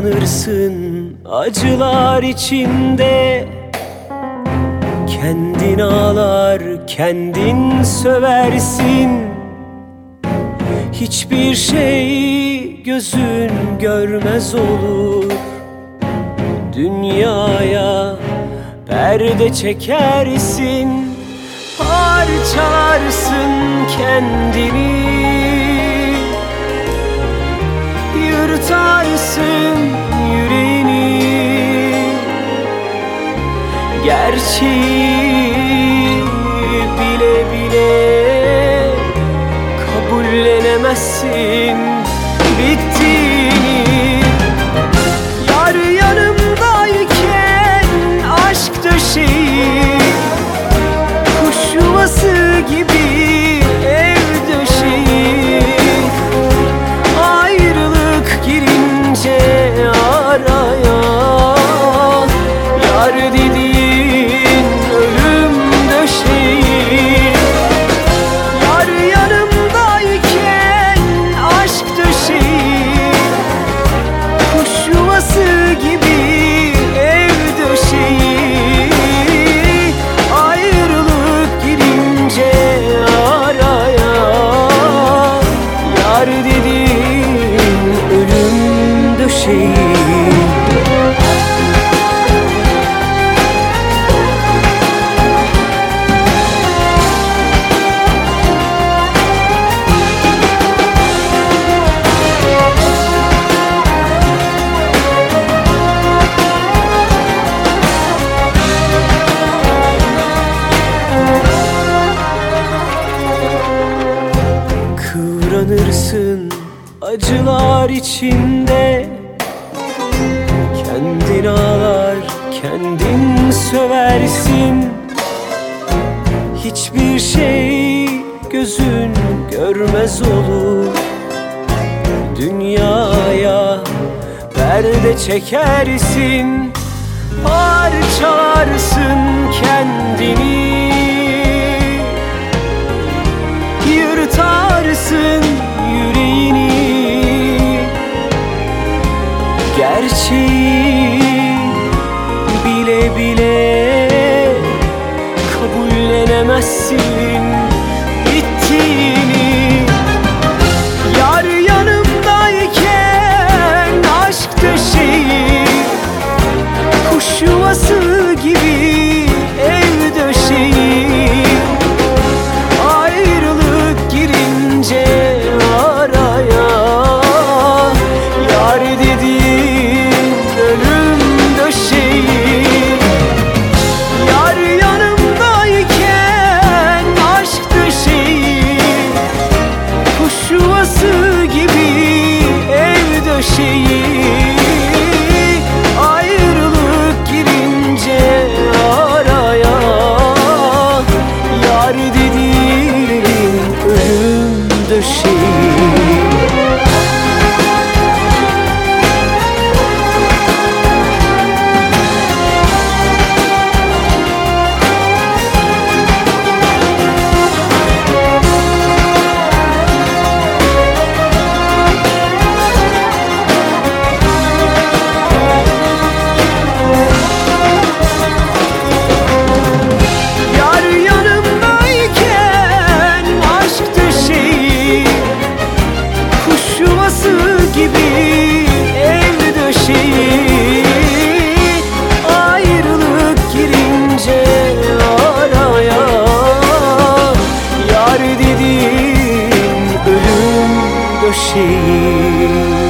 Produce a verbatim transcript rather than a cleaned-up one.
Kıvranırsın acılar içinde, kendin ağlar, kendin söversin. Hiçbir şey gözün görmez olur, dünyaya perde çekersin. Parçalarsın kendini, yırtarsın yüreğini. Gerçeği bile bile kabullenemezsin bittiğini. Yar yanımdayken aşk döşeği, kuş yuvası gibi ev döşeği. Ayrılık girince araya, yar dediğin ölüm döşeği. Yar yanımdayken aşk döşeği, kuş yuvası gibi ev döşeği. Ayrılık girince araya, yar dediğin ölüm döşeği. Kıvranırsın acılar içinde, kendin ağlar, kendin söversin. Hiçbir şey gözün görmez olur, dünyaya perde çekersin. Parçalarsın kendini, yırtarsın yüreğini. Gerçeği bile bile kabullenemezsin bittiğini. Yar yanımdayken aşk döşeği, kuş yuvası gibi ev döşeği. Ayrılık girince araya, yar dediğin ölüm döşeği. Yar yanımdayken aşk döşeği, kuş yuvası gibi ev döşeği. Ayrılık girince araya, yar dediğin ölüm döşeği. Yar yanımdayken aşk döşeği, kuş yuvası gibi ev döşeği. Ayrılık girince araya, yar dediğin ölüm döşeği.